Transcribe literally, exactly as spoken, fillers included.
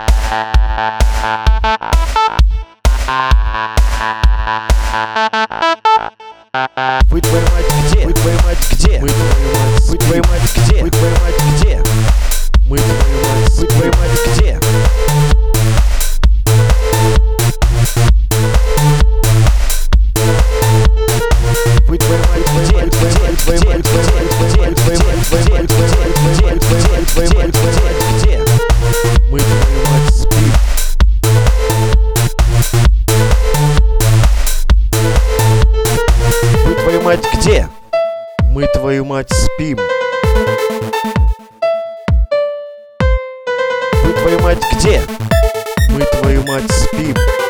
Вы, твою мать, где? Вы, твою мать, где? Мы, твою мать, вы, твою мать, где? Вы, твою мать, где? Мы, твою мать, вы, твою мать, где? Вы, твою мать, где? Вы, твою мать, твою мать, твою мать, твою мать, твою мать, твою мать, твою мать, твою мать, твою мать, твою мать, где? Мы, твою мать, спим. Вы, твою мать, где? Мы, твою мать, спим. Вы, твою мать, где? Мы, твою мать, спим.